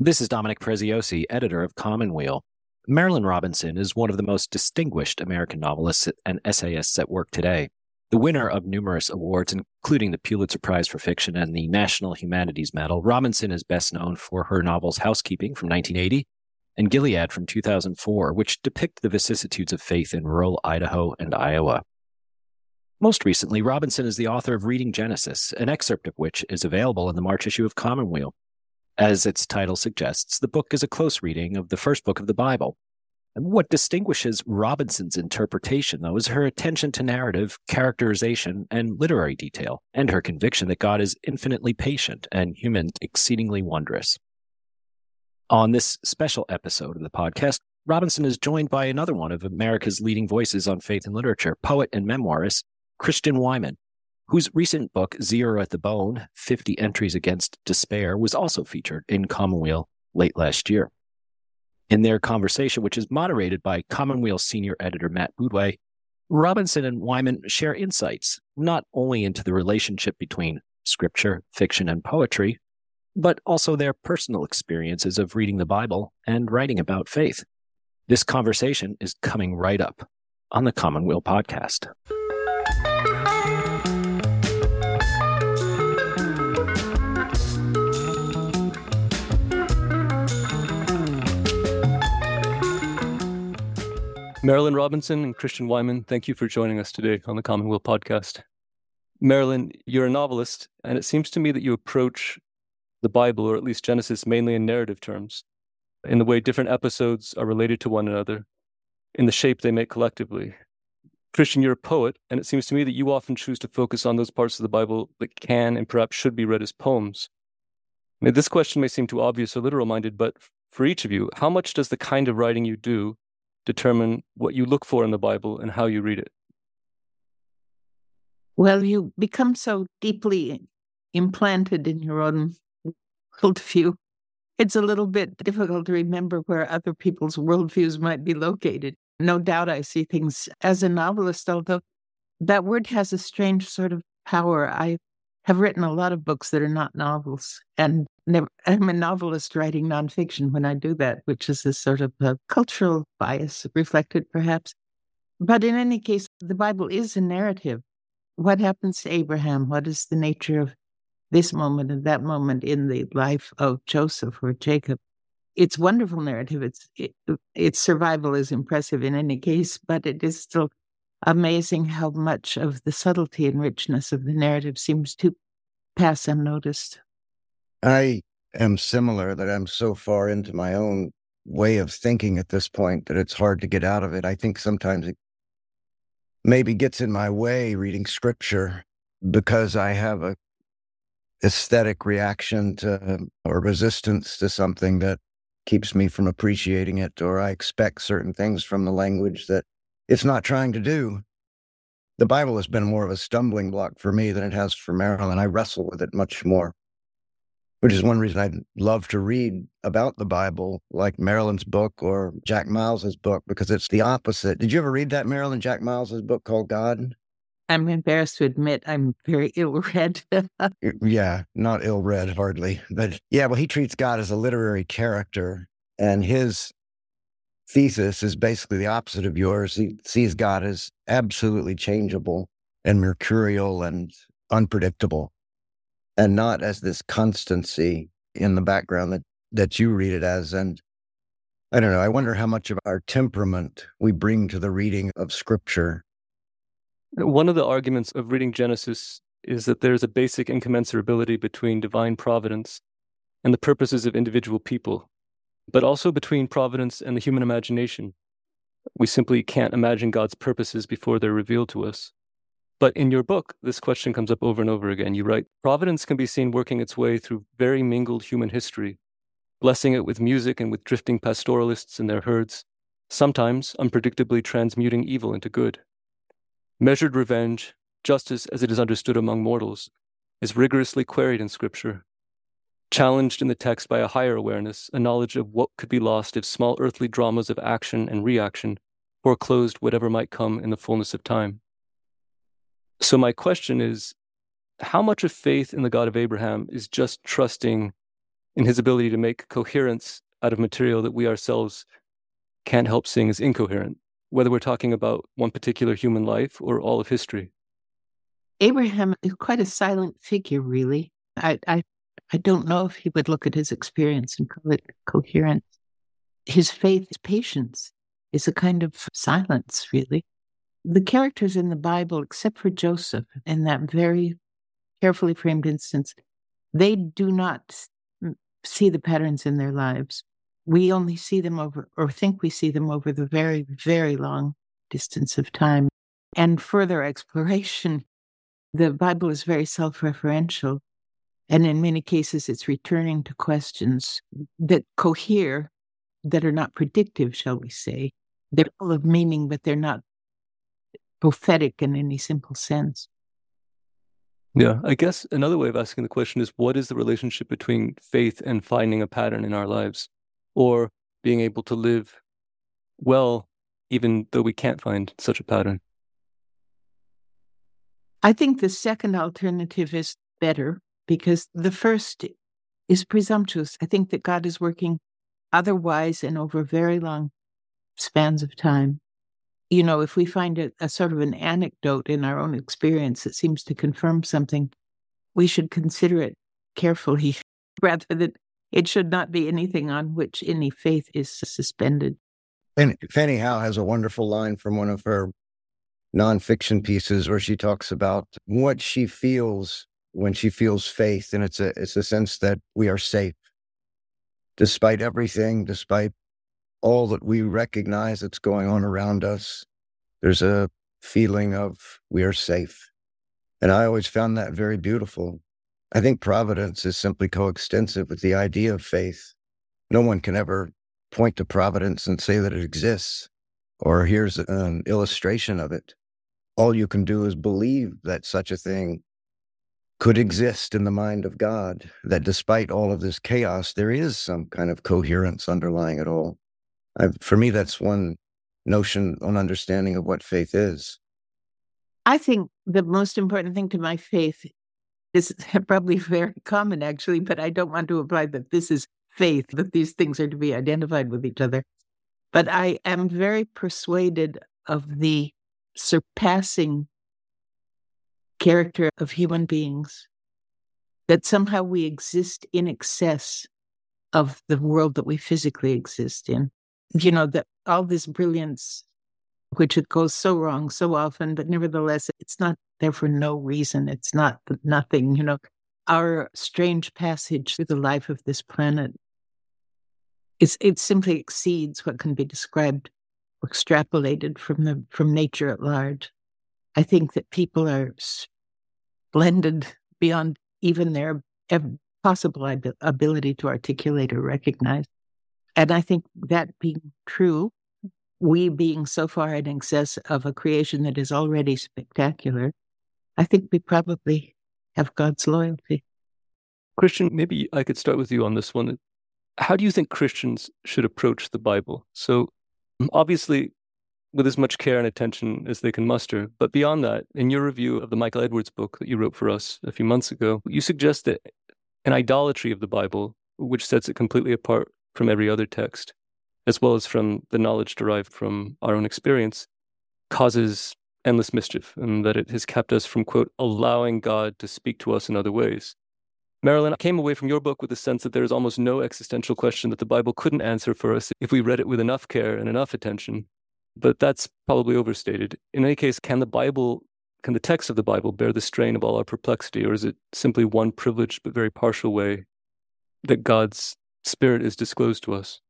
This is Dominic Preziosi, editor of Commonweal. Marilynne Robinson is one of the most distinguished American novelists and essayists at work today. The winner of numerous awards, including the Pulitzer Prize for Fiction and the National Humanities Medal, Robinson is best known for her novels Housekeeping from 1980 and Gilead from 2004, which depict the vicissitudes of faith in rural Idaho and Iowa. Most recently, Robinson is the author of Reading Genesis, an excerpt of which is available in the March issue of Commonweal. As its title suggests, the book is a close reading of the first book of the Bible. And what distinguishes Robinson's interpretation, though, is her attention to narrative, characterization, and literary detail, and her conviction that God is infinitely patient and humans exceedingly wondrous. On this special episode of the podcast, Robinson is joined by another one of America's leading voices on faith and literature, poet and memoirist Christian Wiman, whose recent book, Zero at the Bone, 50 Entries Against Despair, was also featured in Commonweal late last year. In their conversation, which is moderated by Commonweal senior editor Matt Boudway, Robinson and Wiman share insights not only into the relationship between scripture, fiction, and poetry, but also their personal experiences of reading the Bible and writing about faith. This conversation is coming right up on the Commonweal podcast. Marilynne Robinson and Christian Wiman, thank you for joining us today on the Commonweal podcast. Marilynne, you're a novelist, and it seems to me that you approach the Bible, or at least Genesis, mainly in narrative terms, in the way different episodes are related to one another, in the shape they make collectively. Christian, you're a poet, and it seems to me that you often choose to focus on those parts of the Bible that can and perhaps should be read as poems. Now, this question may seem too obvious or literal-minded, but for each of you, how much does the kind of writing you do determine what you look for in the Bible and how you read it? Well, you become so deeply implanted in your own worldview. It's a little bit difficult to remember where other people's worldviews might be located. No doubt I see things as a novelist, although that word has a strange sort of power. I have written a lot of books that are not novels, and I'm a novelist writing nonfiction when I do that, which is a sort of a cultural bias reflected perhaps. But in any case, the Bible is a narrative. What happens to Abraham? What is the nature of this moment and that moment in the life of Joseph or Jacob? It's wonderful narrative. Its survival is impressive in any case, but it is still amazing how much of the subtlety and richness of the narrative seems to pass unnoticed. I am similar, that I'm so far into my own way of thinking at this point that it's hard to get out of it. I think sometimes it maybe gets in my way reading scripture because I have a aesthetic reaction to or resistance to something that keeps me from appreciating it, or I expect certain things from the language that it's not trying to do. The Bible has been more of a stumbling block for me than it has for Marilynne. I wrestle with it much more, which is one reason I'd love to read about the Bible, like Marilynne's book or Jack Miles's book, because it's the opposite. Did you ever read that, Marilynne, Jack Miles's book called God? I'm embarrassed to admit I'm very ill-read. Yeah, not ill-read, hardly. But yeah, well, he treats God as a literary character, and his thesis is basically the opposite of yours. He sees God as absolutely changeable and mercurial and unpredictable, and not as this constancy in the background that you read it as. And I don't know, I wonder how much of our temperament we bring to the reading of Scripture. One of the arguments of reading Genesis is that there's a basic incommensurability between divine providence and the purposes of individual people, but also between providence and the human imagination. We simply can't imagine God's purposes before they're revealed to us. But in your book, this question comes up over and over again. You write, providence can be seen working its way through very mingled human history, blessing it with music and with drifting pastoralists and their herds, sometimes unpredictably transmuting evil into good. Measured revenge, justice as it is understood among mortals, is rigorously queried in Scripture, challenged in the text by a higher awareness, a knowledge of what could be lost if small earthly dramas of action and reaction foreclosed whatever might come in the fullness of time. So my question is, how much of faith in the God of Abraham is just trusting in his ability to make coherence out of material that we ourselves can't help seeing as incoherent, whether we're talking about one particular human life or all of history. Abraham is quite a silent figure, really. I don't know if he would look at his experience and call it coherent. His faith, his patience, is a kind of silence, really. The characters in the Bible, except for Joseph, in that very carefully framed instance, they do not see the patterns in their lives. We only see them over, or think we see them over, the very, very long distance of time. And further exploration, the Bible is very self-referential. And in many cases, it's returning to questions that cohere, that are not predictive, shall we say. They're full of meaning, but they're not prophetic in any simple sense. Yeah, I guess another way of asking the question is, what is the relationship between faith and finding a pattern in our lives, or being able to live well, even though we can't find such a pattern? I think the second alternative is better, because the first is presumptuous. I think that God is working otherwise and over very long spans of time. You know, if we find a sort of an anecdote in our own experience that seems to confirm something, we should consider it carefully, rather than it should not be anything on which any faith is suspended. And Fanny Howe has a wonderful line from one of her nonfiction pieces where she talks about what she feels when she feels faith, and it's a sense that we are safe. Despite everything, despite all that we recognize that's going on around us, there's a feeling of we are safe. And I always found that very beautiful. I think providence is simply coextensive with the idea of faith. No one can ever point to providence and say that it exists, or here's an illustration of it. All you can do is believe that such a thing could exist in the mind of God, that despite all of this chaos, there is some kind of coherence underlying it all. For me, that's one notion on understanding of what faith is. I think the most important thing to my faith is probably very common, actually, but I don't want to imply that this is faith, that these things are to be identified with each other. But I am very persuaded of the surpassing character of human beings, that somehow we exist in excess of the world that we physically exist in. You know, that all this brilliance, which it goes so wrong so often, but nevertheless, it's not there for no reason. It's not nothing, you know. Our strange passage through the life of this planet, it simply exceeds what can be described or extrapolated from nature at large. I think that people are splendid beyond even their possible ability to articulate or recognize. And I think that being true, we being so far in excess of a creation that is already spectacular, I think we probably have God's loyalty. Christian, maybe I could start with you on this one. How do you think Christians should approach the Bible? So obviously, with as much care and attention as they can muster. But beyond that, in your review of the Michael Edwards book that you wrote for us a few months ago, you suggest that an idolatry of the Bible, which sets it completely apart from every other text, as well as from the knowledge derived from our own experience, causes endless mischief, and that it has kept us from, quote, allowing God to speak to us in other ways. Marilyn, I came away from your book with the sense that there is almost no existential question that the Bible couldn't answer for us if we read it with enough care and enough attention. But that's probably overstated. In any case, can the text of the Bible bear the strain of all our perplexity, or is it simply one privileged but very partial way that God's Spirit is disclosed to us?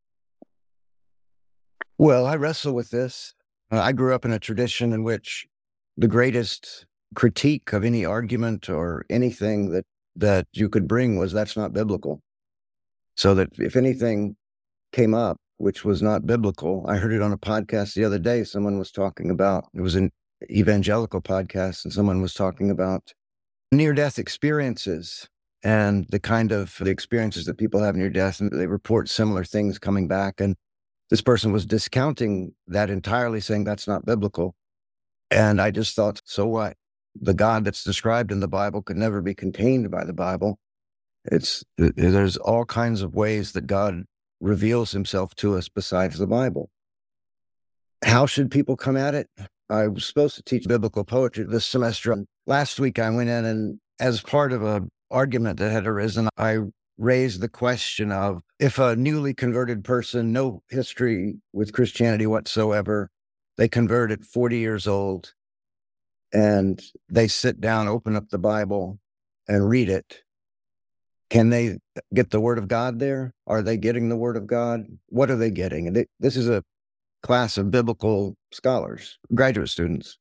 Well, I wrestle with this. I grew up in a tradition in which the greatest critique of any argument or anything that you could bring was that's not biblical. So that if anything came up which was not biblical, I heard it on a podcast the other day. Someone was talking about, it was an evangelical podcast, and someone was talking about near-death experiences and the experiences that people have near death, and they report similar things coming back. And this person was discounting that entirely, saying that's not biblical. And I just thought, so what? The God that's described in the Bible could never be contained by the Bible. There's all kinds of ways that God reveals himself to us besides the Bible. How should people come at it? I was supposed to teach biblical poetry this semester. Last week I went in, and as part of an argument that had arisen, I raised the question of, if a newly converted person, no history with Christianity whatsoever, they convert at 40 years old, and they sit down, open up the Bible, and read it, can they get the Word of God there? Are they getting the Word of God? What are they getting? And this is a class of biblical scholars, graduate students.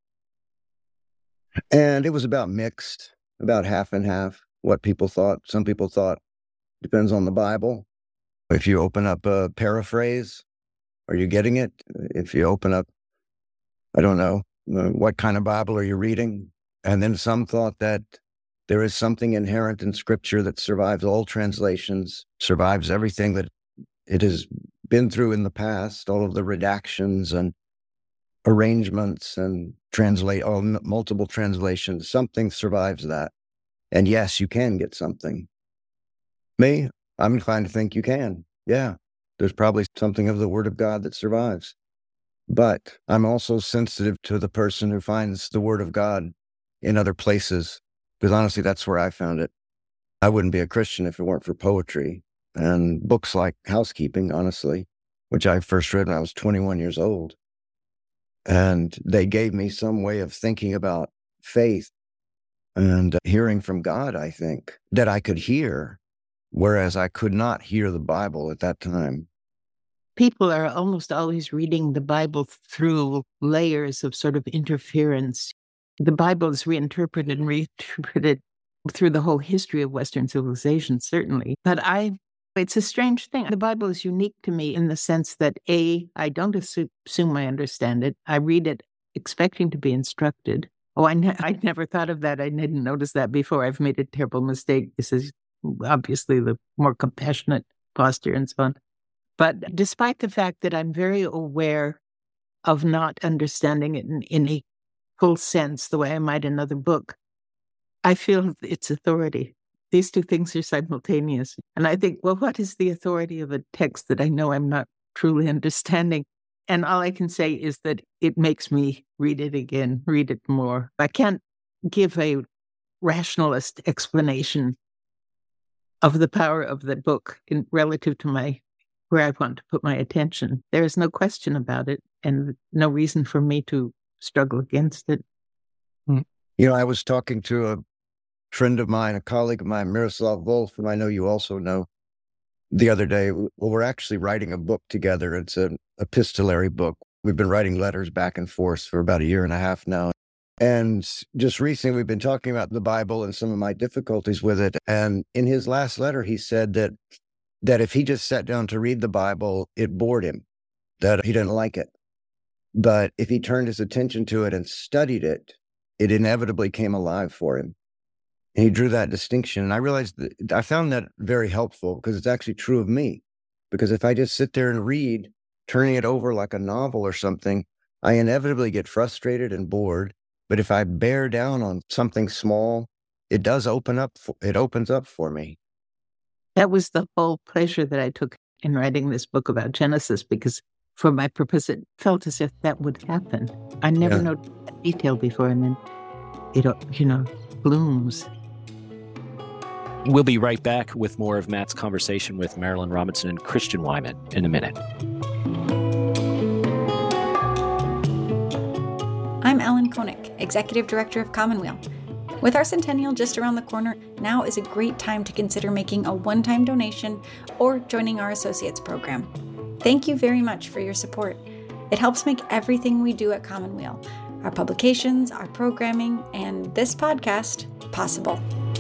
And it was about mixed, about half and half, what people thought. Some people thought, depends on the Bible. If you open up a paraphrase, are you getting it? If you open up, I don't know, what kind of Bible are you reading? And then some thought that there is something inherent in Scripture that survives all translations, survives everything that it has been through in the past, all of the redactions and arrangements and multiple translations. Something survives that. And yes, you can get something. Me, I'm inclined to think you can. Yeah, there's probably something of the Word of God that survives. But I'm also sensitive to the person who finds the Word of God in other places, because honestly, that's where I found it. I wouldn't be a Christian if it weren't for poetry and books like Housekeeping, honestly, which I first read when I was 21 years old. And they gave me some way of thinking about faith and hearing from God, I think, that I could hear, whereas I could not hear the Bible at that time. People are almost always reading the Bible through layers of sort of interference. The Bible is reinterpreted and reinterpreted through the whole history of Western civilization, certainly. But it's a strange thing. The Bible is unique to me in the sense that, I don't assume I understand it. I read it expecting to be instructed. Oh, I never thought of that. I didn't notice that before. I've made a terrible mistake. This is obviously the more compassionate posture and so on. But despite the fact that I'm very aware of not understanding it in a full sense, the way I might another book, I feel its authority. These two things are simultaneous. And I think, well, what is the authority of a text that I know I'm not truly understanding? And all I can say is that it makes me read it again, read it more. I can't give a rationalist explanation of the power of the book relative to where I want to put my attention. There is no question about it and no reason for me to struggle against it. I was talking to a friend of mine, a colleague of mine, Miroslav Volf, whom I know you also know, the other day. Well, we're actually writing a book together. It's an epistolary book. We've been writing letters back and forth for about a year and a half now. And just recently, we've been talking about the Bible and some of my difficulties with it. And in his last letter, he said that if he just sat down to read the Bible, it bored him, that he didn't like it. But if he turned his attention to it and studied it, it inevitably came alive for him. And he drew that distinction. And I realized that I found that very helpful because it's actually true of me. Because if I just sit there and read, turning it over like a novel or something, I inevitably get frustrated and bored. But if I bear down on something small, it opens up for me. That was the whole pleasure that I took in writing this book about Genesis, because for my purpose, it felt as if that would happen. I never noticed that detail before, and then it, blooms. We'll be right back with more of Matt's conversation with Marilynne Robinson and Christian Wiman in a minute. I'm Ellen Koenig, Executive Director of Commonweal. With our centennial just around the corner, now is a great time to consider making a one-time donation or joining our Associates program. Thank you very much for your support. It helps make everything we do at Commonweal, our publications, our programming, and this podcast, possible.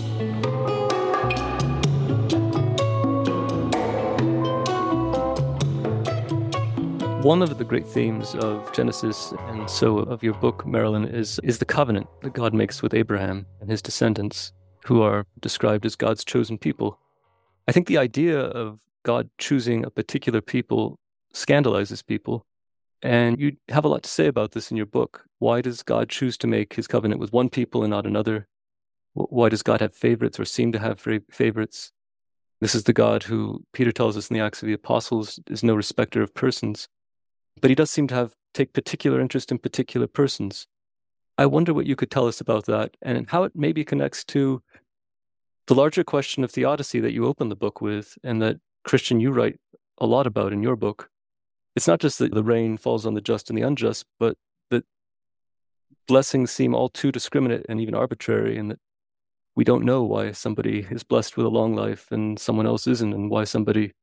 One of the great themes of Genesis, and so of your book, Marilynne, is the covenant that God makes with Abraham and his descendants, who are described as God's chosen people. I think the idea of God choosing a particular people scandalizes people, and you have a lot to say about this in your book. Why does God choose to make his covenant with one people and not another? Why does God have favorites or seem to have favorites? This is the God who Peter tells us in the Acts of the Apostles is no respecter of persons. But he does seem to take particular interest in particular persons. I wonder what you could tell us about that and how it maybe connects to the larger question of theodicy that you open the book with, and that, Christian, you write a lot about in your book. It's not just that the rain falls on the just and the unjust, but that blessings seem all too discriminate and even arbitrary, and that we don't know why somebody is blessed with a long life and someone else isn't, and why somebody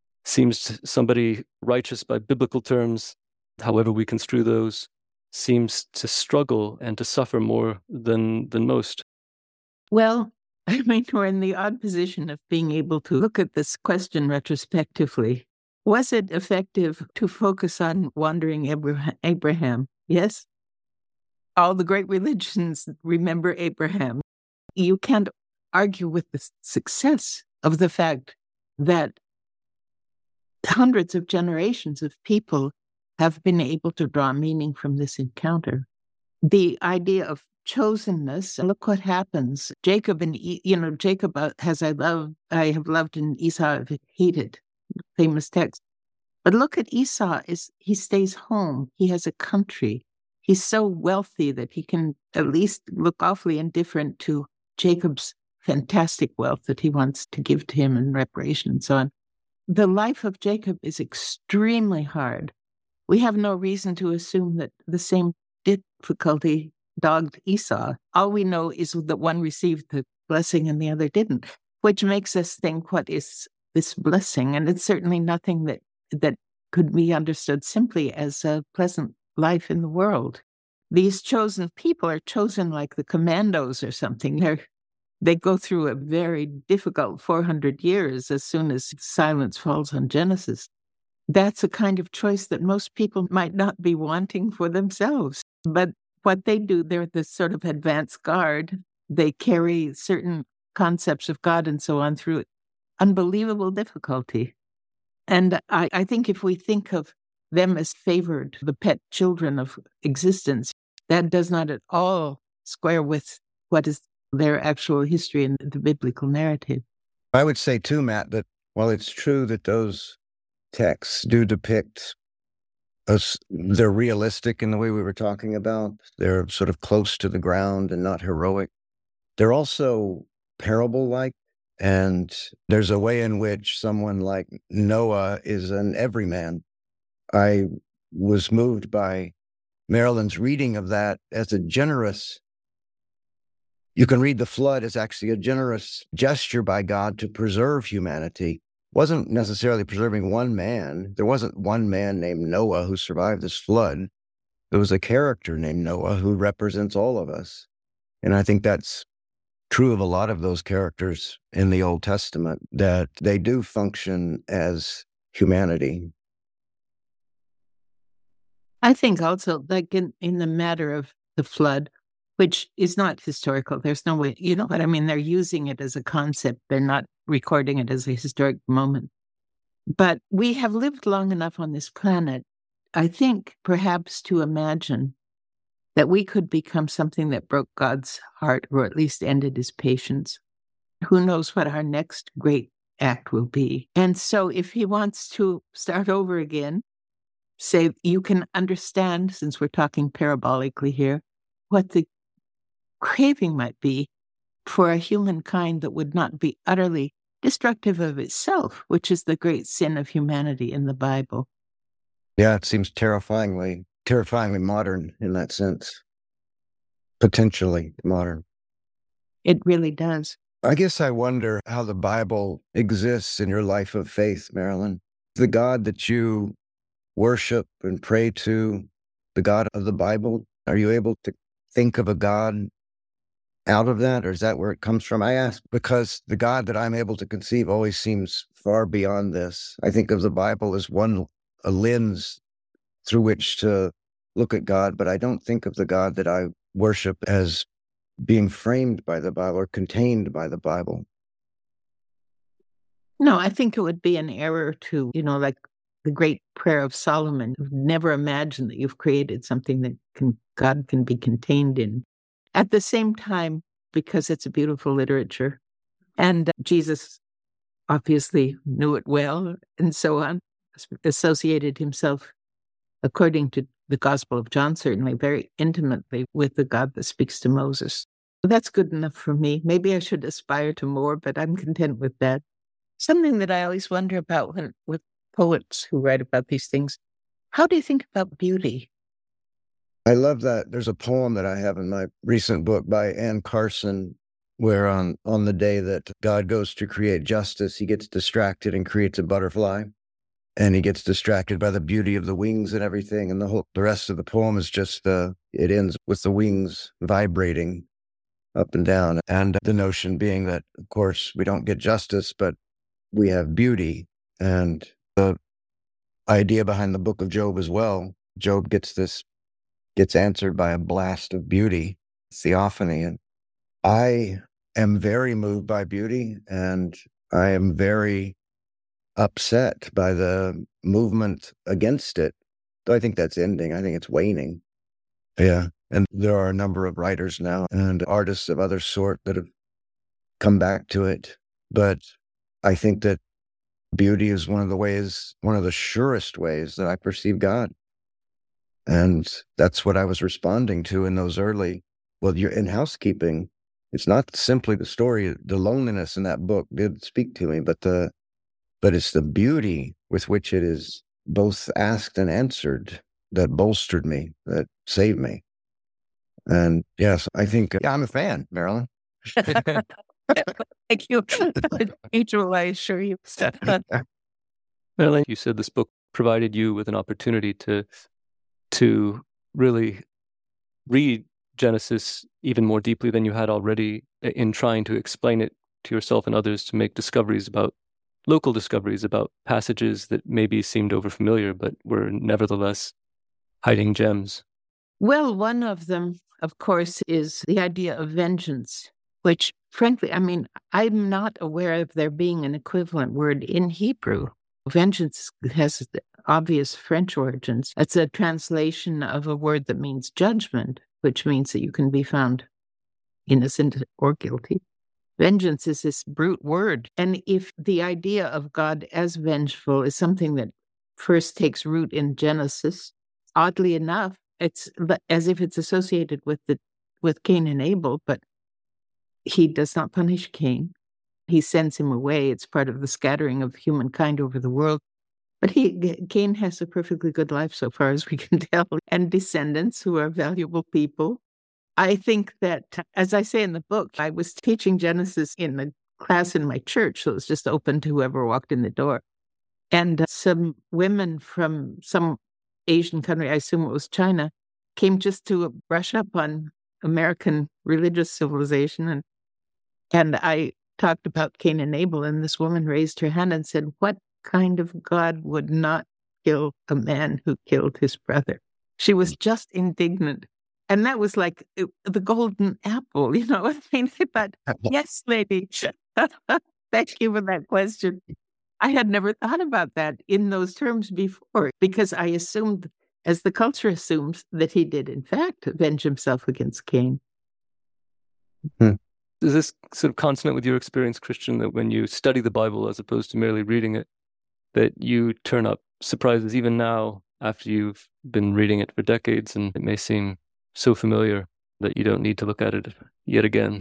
righteous by biblical terms, however we construe those, seems to struggle and to suffer more than most. Well, I mean, we're in the odd position of being able to look at this question retrospectively. Was it effective to focus on wandering Abraham? Yes. All the great religions remember Abraham. You can't argue with the success of the fact that hundreds of generations of people have been able to draw meaning from this encounter. The idea of chosenness, look what happens. Jacob has I have loved and Esau have hated, famous text. But look at Esau, he stays home. He has a country. He's so wealthy that he can at least look awfully indifferent to Jacob's fantastic wealth that he wants to give to him in reparation and so on. The life of Jacob is extremely hard. We have no reason to assume that the same difficulty dogged Esau. All we know is that one received the blessing and the other didn't, which makes us think, what is this blessing? And it's certainly nothing that could be understood simply as a pleasant life in the world. These chosen people are chosen like the commandos or something. They go through a very difficult 400 years as soon as silence falls on Genesis. That's a kind of choice that most people might not be wanting for themselves. But what they do, they're the sort of advance guard. They carry certain concepts of God and so on through unbelievable difficulty. And I think if we think of them as favored, the pet children of existence, that does not at all square with what is their actual history in the biblical narrative. I would say too, Matt, that while it's true that those texts do depict us, they're realistic in the way we were talking about, they're sort of close to the ground and not heroic, they're also parable-like. And there's a way in which someone like Noah is an everyman. I was moved by Marilyn's reading of that as a generous. You can read the flood as actually a generous gesture by God to preserve humanity. Wasn't necessarily preserving one man. There wasn't one man named Noah who survived this flood. There was a character named Noah who represents all of us. And I think that's true of a lot of those characters in the Old Testament, that they do function as humanity. I think also, like in the matter of the flood, which is not historical, there's no way, you know what I mean? They're using it as a concept. They're not recording it as a historic moment. But we have lived long enough on this planet, I think, perhaps to imagine that we could become something that broke God's heart, or at least ended his patience. Who knows what our next great act will be? And so if he wants to start over again, say, you can understand, since we're talking parabolically here, what the craving might be for a humankind that would not be utterly destructive of itself, which is the great sin of humanity in the Bible. Yeah, it seems terrifyingly modern in that sense. Potentially modern. It really does. I guess I wonder how the Bible exists in your life of faith, Marilyn. The God that you worship and pray to, the God of the Bible, are you able to think of a God out of that, or is that where it comes from? I ask because the God that I'm able to conceive always seems far beyond this. I think of the Bible as a lens through which to look at God, but I don't think of the God that I worship as being framed by the Bible or contained by the Bible. No, I think it would be an error to, like the great prayer of Solomon, never imagine that you've created something that God can be contained in. At the same time, because it's a beautiful literature. And Jesus obviously knew it well and so on, associated himself, according to the Gospel of John, certainly very intimately with the God that speaks to Moses. That's good enough for me. Maybe I should aspire to more, but I'm content with that. Something that I always wonder about with poets who write about these things, how do you think about beauty? I love that. There's a poem that I have in my recent book by Anne Carson, where on the day that God goes to create justice, he gets distracted and creates a butterfly. And he gets distracted by the beauty of the wings and everything. And the rest of the poem is just, it ends with the wings vibrating up and down. And the notion being that, of course, we don't get justice, but we have beauty. And the idea behind the book of Job as well, Job gets answered by a blast of beauty, theophany. And I am very moved by beauty, and I am very upset by the movement against it. Though I think that's ending. I think it's waning. Yeah. And there are a number of writers now and artists of other sort that have come back to it. But I think that beauty is one of the surest ways that I perceive God. And that's what I was responding to in those early, you're in housekeeping. It's not simply the story, the loneliness in that book did speak to me, but it's the beauty with which it is both asked and answered that bolstered me, that saved me. And yes, I think I'm a fan, Marilyn. Thank you. Angel, I assure you. Marilyn, you said this book provided you with an opportunity to really read Genesis even more deeply than you had already in trying to explain it to yourself and others, to make local discoveries about passages that maybe seemed overfamiliar, but were nevertheless hiding gems. Well, one of them, of course, is the idea of vengeance, which, frankly, I'm not aware of there being an equivalent word in Hebrew. Vengeance has obvious French origins. It's a translation of a word that means judgment, which means that you can be found innocent or guilty. Vengeance is this brute word. And if the idea of God as vengeful is something that first takes root in Genesis, oddly enough, it's as if it's associated with Cain and Abel, but he does not punish Cain. He sends him away. It's part of the scattering of humankind over the world. But Cain has a perfectly good life so far as we can tell, and descendants who are valuable people. I think that, as I say in the book, I was teaching Genesis in a class in my church, so it was just open to whoever walked in the door. And some women from some Asian country, I assume it was China, came just to brush up on American religious civilization. And I talked about Cain and Abel, and this woman raised her hand and said, "What kind of God would not kill a man who killed his brother?" She was just indignant. And that was like the golden apple, you know what I mean? But yes, lady, thank you for that question. I had never thought about that in those terms before, because I assumed, as the culture assumes, that he did, in fact, avenge himself against Cain. Is this sort of consonant with your experience, Christian, that when you study the Bible as opposed to merely reading it, that you turn up surprises even now after you've been reading it for decades, and it may seem so familiar that you don't need to look at it yet again?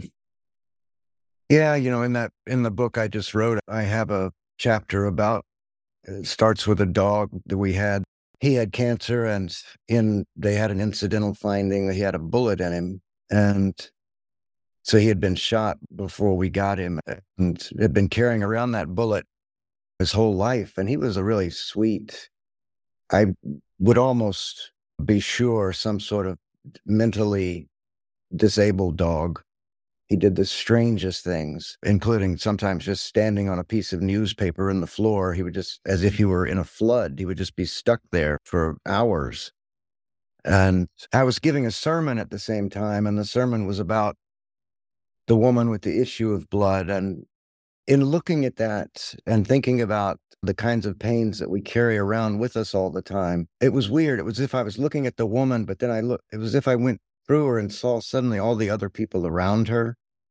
Yeah, in the book I just wrote, I have a chapter about, it starts with a dog that we had. He had cancer, and they had an incidental finding that he had a bullet in him. And so he had been shot before we got him and had been carrying around that bullet his whole life. And he was a really sweet, I would almost be sure, some sort of mentally disabled dog. He did the strangest things, including sometimes just standing on a piece of newspaper in the floor. He would just, as if he were in a flood, he would just be stuck there for hours. And I was giving a sermon at the same time, and the sermon was about the woman with the issue of blood. And in looking at that and thinking about the kinds of pains that we carry around with us all the time, it was weird. It was as if I was looking at the woman, but then it was as if I went through her and saw suddenly all the other people around her.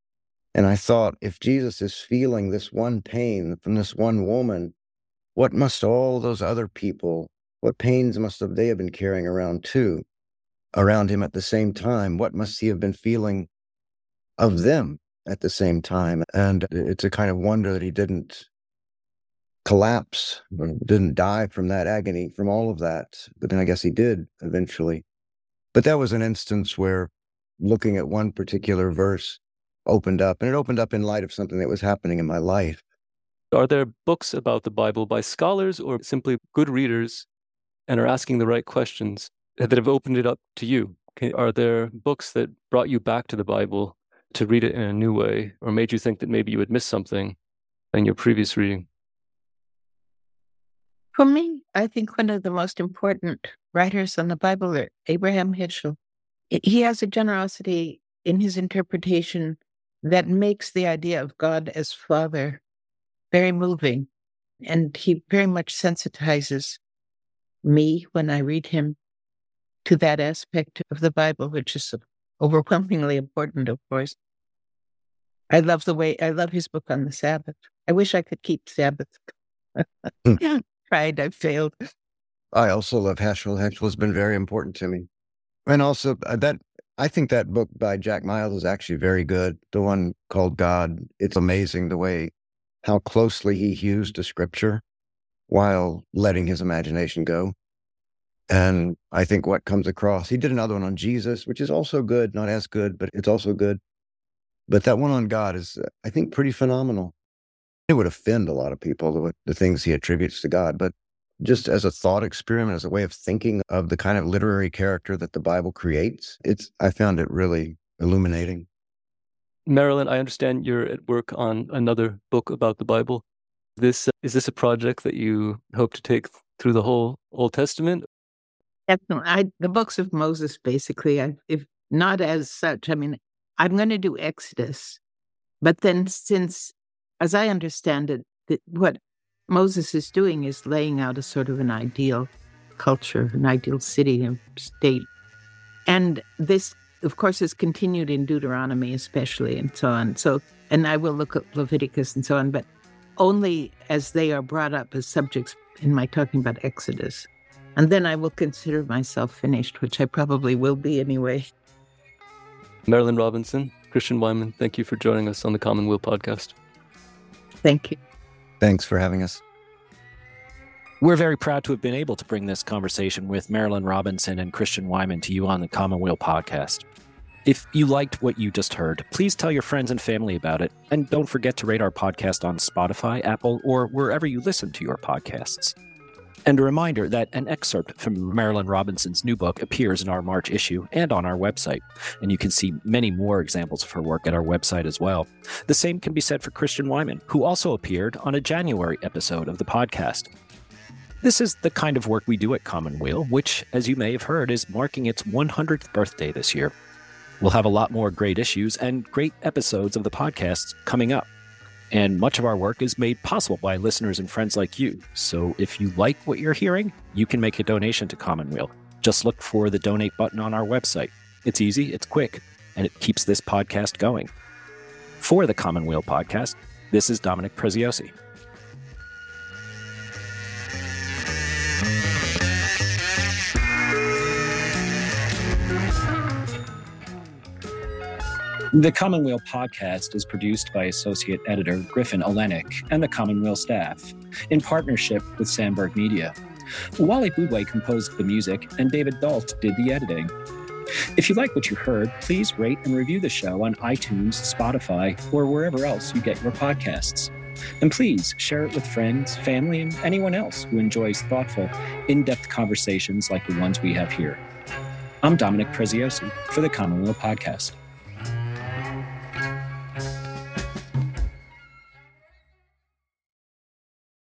And I thought, if Jesus is feeling this one pain from this one woman, what must all those other people, what pains must have they have been carrying around too, around him at the same time? What must he have been feeling of them at the same time? And it's a kind of wonder that he didn't collapse, or didn't die from that agony, from all of that. But then I guess he did eventually. But that was an instance where looking at one particular verse opened up, and it opened up in light of something that was happening in my life. Are there books about the Bible by scholars or simply good readers and are asking the right questions that have opened it up to you? Are there books that brought you back to the Bible to read it in a new way, or made you think that maybe you had missed something in your previous reading? For me, I think one of the most important writers on the Bible are Abraham Heschel. He has a generosity in his interpretation that makes the idea of God as Father very moving. And he very much sensitizes me when I read him to that aspect of the Bible, which is overwhelmingly important, of course. I love his book on the Sabbath. I wish I could keep Sabbath. Tried, I failed. I also love Heschel. Heschel has been very important to me. And also I think that book by Jack Miles is actually very good. The one called God. It's amazing the way, how closely he hews to scripture while letting his imagination go. And I think what comes across, he did another one on Jesus, which is also good, not as good, but it's also good. But that one on God is, I think, pretty phenomenal. It would offend a lot of people, the things he attributes to God, but just as a thought experiment, as a way of thinking of the kind of literary character that the Bible creates, I found it really illuminating. Marilyn, I understand you're at work on another book about the Bible. Is this a project that you hope to take through the whole Old Testament? Definitely. The books of Moses, basically, if not as such. I mean, I'm going to do Exodus. But then since, as I understand it, what Moses is doing is laying out a sort of an ideal culture, an ideal city and state. And this, of course, is continued in Deuteronomy especially and so on. So, and I will look at Leviticus and so on, but only as they are brought up as subjects in my talking about Exodus. And then I will consider myself finished, which I probably will be anyway. Marilyn Robinson, Christian Wiman, thank you for joining us on the Commonweal podcast. Thank you. Thanks for having us. We're very proud to have been able to bring this conversation with Marilyn Robinson and Christian Wiman to you on the Commonweal podcast. If you liked what you just heard, please tell your friends and family about it. And don't forget to rate our podcast on Spotify, Apple, or wherever you listen to your podcasts. And a reminder that an excerpt from Marilyn Robinson's new book appears in our March issue and on our website. And you can see many more examples of her work at our website as well. The same can be said for Christian Wiman, who also appeared on a January episode of the podcast. This is the kind of work we do at Commonweal, which, as you may have heard, is marking its 100th birthday this year. We'll have a lot more great issues and great episodes of the podcasts coming up. And much of our work is made possible by listeners and friends like you. So if you like what you're hearing, you can make a donation to Commonweal. Just look for the donate button on our website. It's easy, it's quick, and it keeps this podcast going. For the Commonweal podcast, this is Dominic Preziosi. The Commonweal podcast is produced by Associate Editor Griffin Olenek and the Commonweal staff, in partnership with Sandberg Media. Wally Boudway composed the music, and David Dalt did the editing. If you like what you heard, please rate and review the show on iTunes, Spotify, or wherever else you get your podcasts. And please share it with friends, family, and anyone else who enjoys thoughtful, in-depth conversations like the ones we have here. I'm Dominic Preziosi for the Commonweal podcast.